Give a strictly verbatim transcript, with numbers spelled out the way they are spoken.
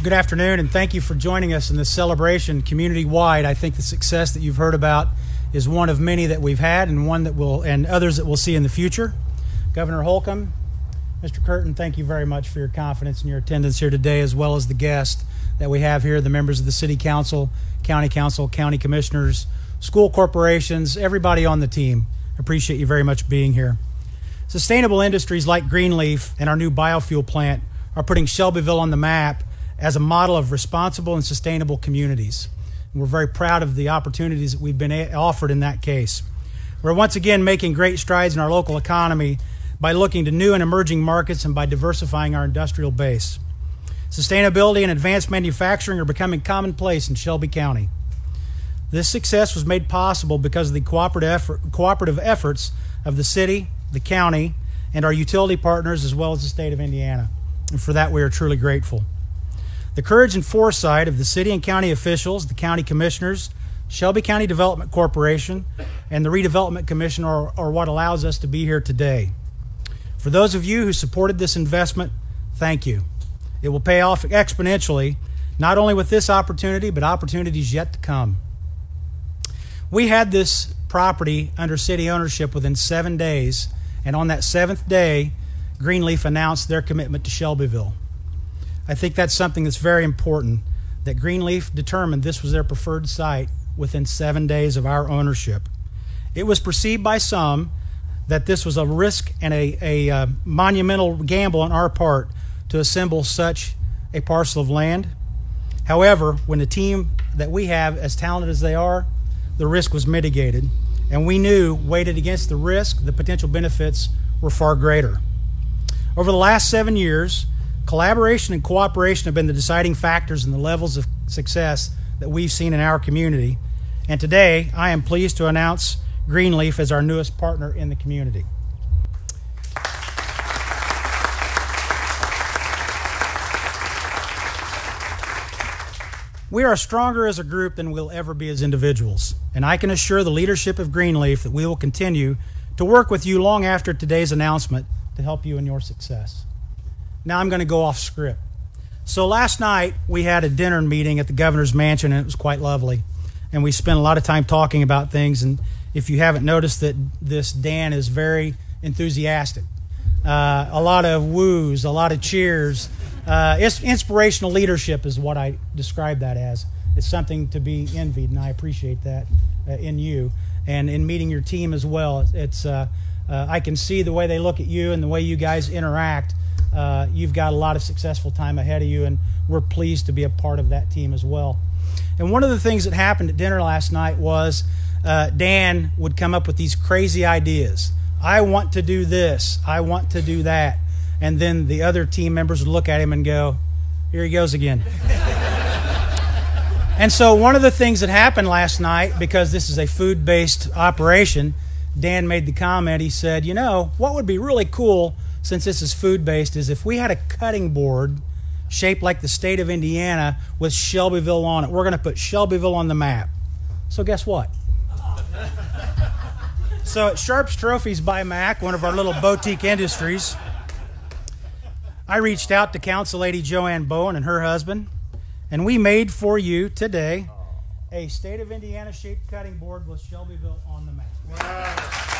Good afternoon, and thank you for joining us in this celebration community-wide. I think the success that you've heard about is one of many that we've had, and one that will, and others that we'll see in the future. Governor Holcomb, Mister Curtin, thank you very much for your confidence and your attendance here today, as well as the guests that we have here, the members of the City Council, County Council, County Commissioners, school corporations, everybody on the team. Appreciate you very much being here. Sustainable industries like Greenleaf and our new biofuel plant are putting Shelbyville on the map as a model of responsible and sustainable communities. And we're very proud of the opportunities that we've been offered in that case. We're once again making great strides in our local economy by looking to new and emerging markets and by diversifying our industrial base. Sustainability and advanced manufacturing are becoming commonplace in Shelby County. This success was made possible because of the cooperative, effort, cooperative efforts of the city, the county, and our utility partners, as well as the state of Indiana. And for that, we are truly grateful. The courage and foresight of the city and county officials, the county commissioners, Shelby County Development Corporation, and the Redevelopment Commission are, are what allows us to be here today. For those of you who supported this investment, thank you. It will pay off exponentially, not only with this opportunity, but opportunities yet to come. We had this property under city ownership within seven days, and on that seventh day, Greenleaf announced their commitment to Shelbyville. I think that's something that's very important, that Greenleaf determined this was their preferred site within seven days of our ownership. It was perceived by some that this was a risk and a, a uh, monumental gamble on our part to assemble such a parcel of land. However, when the team that we have, as talented as they are, the risk was mitigated, and we knew, weighted against the risk, the potential benefits were far greater. Over the last seven years, collaboration and cooperation have been the deciding factors in the levels of success that we've seen in our community. And today, I am pleased to announce Greenleaf as our newest partner in the community. We are stronger as a group than we'll ever be as individuals, and I can assure the leadership of Greenleaf that we will continue to work with you long after today's announcement to help you in your success. Now I'm going to go off script. So last night we had a dinner meeting at the governor's mansion, and it was quite lovely, and we spent a lot of time talking about things. And if you haven't noticed that this Dan is very enthusiastic. Uh, a lot of woos, a lot of cheers. Uh, it's inspirational leadership is what I describe that as. It's something to be envied, and I appreciate that uh, in you and in meeting your team as well. It's uh, uh, I can see the way they look at you and the way you guys interact. Uh, you've got a lot of successful time ahead of you, and we're pleased to be a part of that team as well. And one of the things that happened at dinner last night was uh, Dan would come up with these crazy ideas. I want to do this. I want to do that. And then the other team members would look at him and go, here he goes again. And so one of the things that happened last night, because this is a food-based operation, Dan made the comment, he said, you know, what would be really cool, since this is food-based, is if we had a cutting board shaped like the state of Indiana with Shelbyville on it. We're going to put Shelbyville on the map. So guess what? So at Sharp's Trophies by Mac, one of our little boutique industries, I reached out to Council Lady Joanne Bowen and her husband, and we made for you today a state of Indiana shaped cutting board with Shelbyville on the map. Wow.